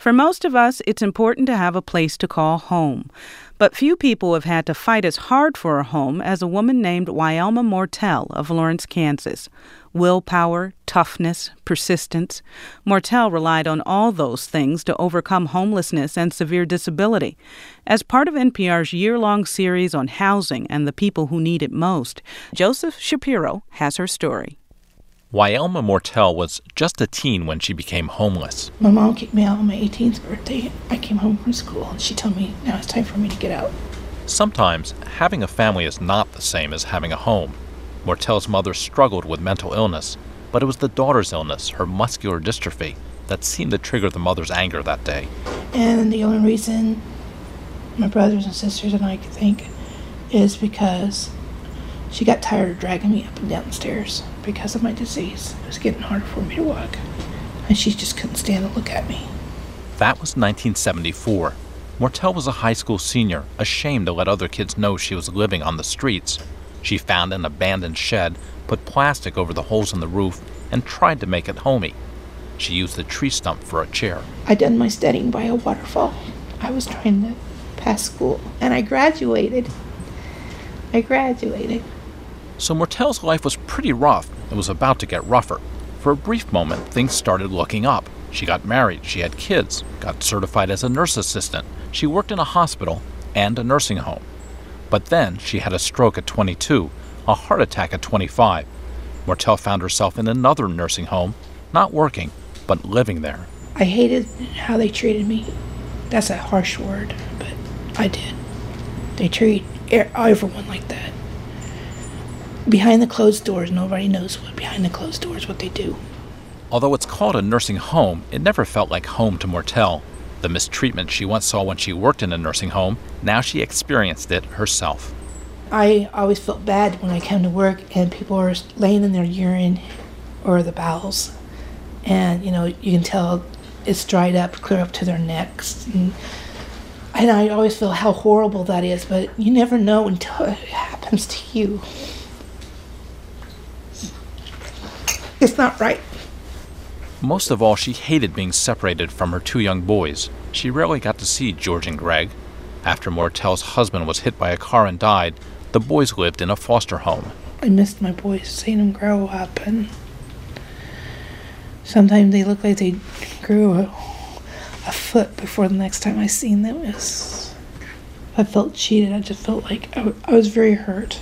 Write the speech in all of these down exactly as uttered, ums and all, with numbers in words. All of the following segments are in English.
For most of us, it's important to have a place to call home. But few people have had to fight as hard for a home as a woman named Wyelma Mortell of Lawrence, Kansas. Willpower, toughness, persistence. Mortell relied on all those things to overcome homelessness and severe disability. As part of N P R's year-long series on housing and the people who need it most, Joseph Shapiro has her story. Wyelma Mortell was just a teen when she became homeless. My mom kicked me out on my eighteenth birthday. I came home from school and she told me now it's time for me to get out. Sometimes having a family is not the same as having a home. Mortell's mother struggled with mental illness, but it was the daughter's illness, her muscular dystrophy, that seemed to trigger the mother's anger that day. And the only reason my brothers and sisters and I could think is because she got tired of dragging me up and down the stairs because of my disease. It was getting harder for me to walk, and she just couldn't stand to look at me. That was nineteen seventy-four. Mortell was a high school senior, ashamed to let other kids know she was living on the streets. She found an abandoned shed, put plastic over the holes in the roof, and tried to make it homey. She used the tree stump for a chair. I done my studying by a waterfall. I was trying to pass school, and I graduated. I graduated. So Mortell's life was pretty rough. It was about to get rougher. For a brief moment, things started looking up. She got married, she had kids, got certified as a nurse assistant. She worked in a hospital and a nursing home. But then she had a stroke at twenty-two, a heart attack at twenty-five. Mortell found herself in another nursing home, not working, but living there. I hated how they treated me. That's a harsh word, but I did. They treat everyone like that. Behind the closed doors, nobody knows what behind the closed doors what they do. Although it's called a nursing home, it never felt like home to Mortell. The mistreatment she once saw when she worked in a nursing home, now she experienced it herself. I always felt bad when I came to work and people were laying in their urine or the bowels. And, you know, you can tell it's dried up, clear up to their necks. And, and I always feel how horrible that is, but you never know until it happens to you. It's not right. Most of all, she hated being separated from her two young boys. She rarely got to see George and Greg. After Mortell's husband was hit by a car and died, the boys lived in a foster home. I missed my boys, seeing them grow up, and sometimes they look like they grew a, a foot before the next time I seen them. It was, I felt cheated. I just felt like I, w- I was very hurt.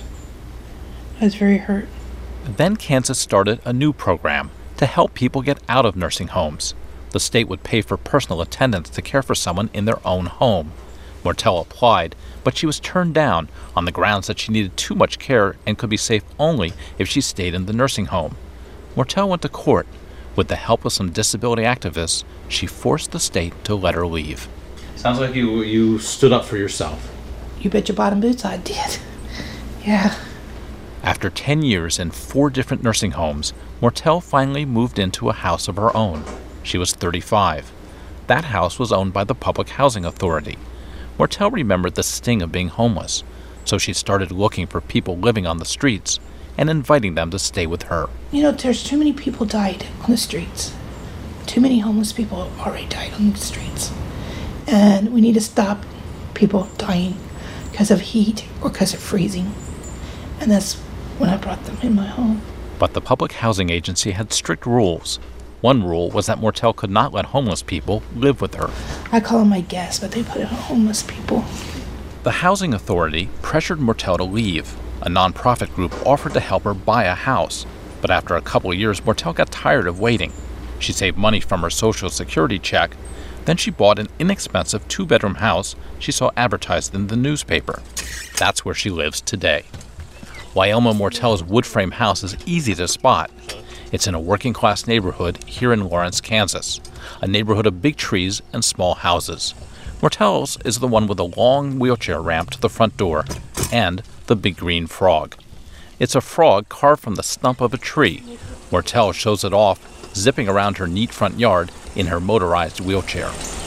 I was very hurt. Then Kansas started a new program to help people get out of nursing homes. The state would pay for personal attendants to care for someone in their own home. Mortell applied, but she was turned down on the grounds that she needed too much care and could be safe only if she stayed in the nursing home. Mortell went to court. With the help of some disability activists, she forced the state to let her leave. Sounds like you you stood up for yourself. You bet your bottom boots I did. Yeah. After ten years in four different nursing homes, Mortell finally moved into a house of her own. She was thirty-five. That house was owned by the Public Housing Authority. Mortell remembered the sting of being homeless, so she started looking for people living on the streets and inviting them to stay with her. You know, there's too many people died on the streets. Too many homeless people already died on the streets. And we need to stop people dying because of heat or because of freezing. And that's when I brought them in my home. But the Public Housing Agency had strict rules. One rule was that Mortell could not let homeless people live with her. I call them my guests, but they put it on homeless people. The Housing Authority pressured Mortell to leave. A nonprofit group offered to help her buy a house, but after a couple of years, Mortell got tired of waiting. She saved money from her Social Security check. Then she bought an inexpensive two-bedroom house she saw advertised in the newspaper. That's where she lives today. Wyelma Mortell's wood frame house is easy to spot. It's in a working-class neighborhood here in Lawrence, Kansas, a neighborhood of big trees and small houses. Mortell's is the one with a long wheelchair ramp to the front door and the big green frog. It's a frog carved from the stump of a tree. Mortell shows it off, zipping around her neat front yard in her motorized wheelchair.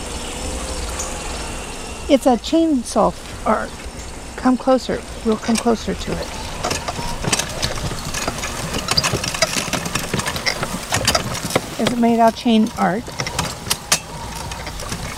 It's a chainsaw art. Come closer. We'll come closer to it. It's made out of chain art.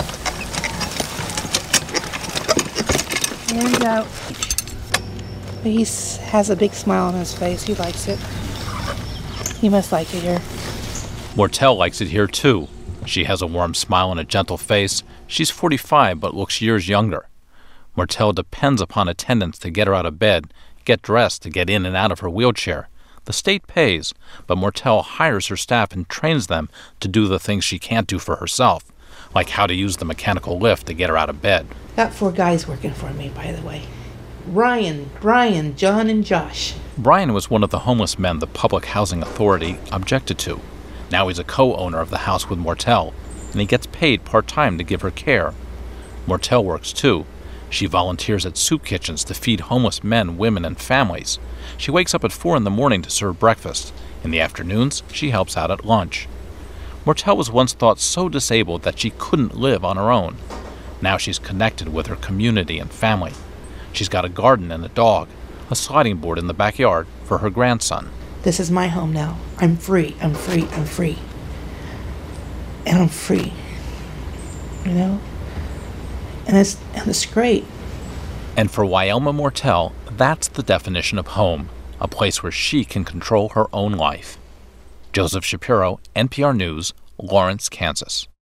And uh, he has a big smile on his face. He likes it. He must like it here. Mortel likes it here, too. She has a warm smile and a gentle face. She's forty-five, but looks years younger. Mortel depends upon attendants to get her out of bed, get dressed, to get in and out of her wheelchair. The state pays, but Mortel hires her staff and trains them to do the things she can't do for herself, like how to use the mechanical lift to get her out of bed. Got four guys working for me, by the way. Ryan, Brian, John, and Josh. Brian was one of the homeless men the Public Housing Authority objected to. Now he's a co-owner of the house with Mortel, and he gets paid part-time to give her care. Mortel works too. She volunteers at soup kitchens to feed homeless men, women, and families. She wakes up at four in the morning to serve breakfast. In the afternoons, she helps out at lunch. Mortel was once thought so disabled that she couldn't live on her own. Now she's connected with her community and family. She's got a garden and a dog, a sliding board in the backyard for her grandson. This is my home now. I'm free, I'm free, I'm free. And I'm free. You know? And it's, and it's great. And for Wyelma Mortel, that's the definition of home, a place where she can control her own life. Joseph Shapiro, N P R News, Lawrence, Kansas.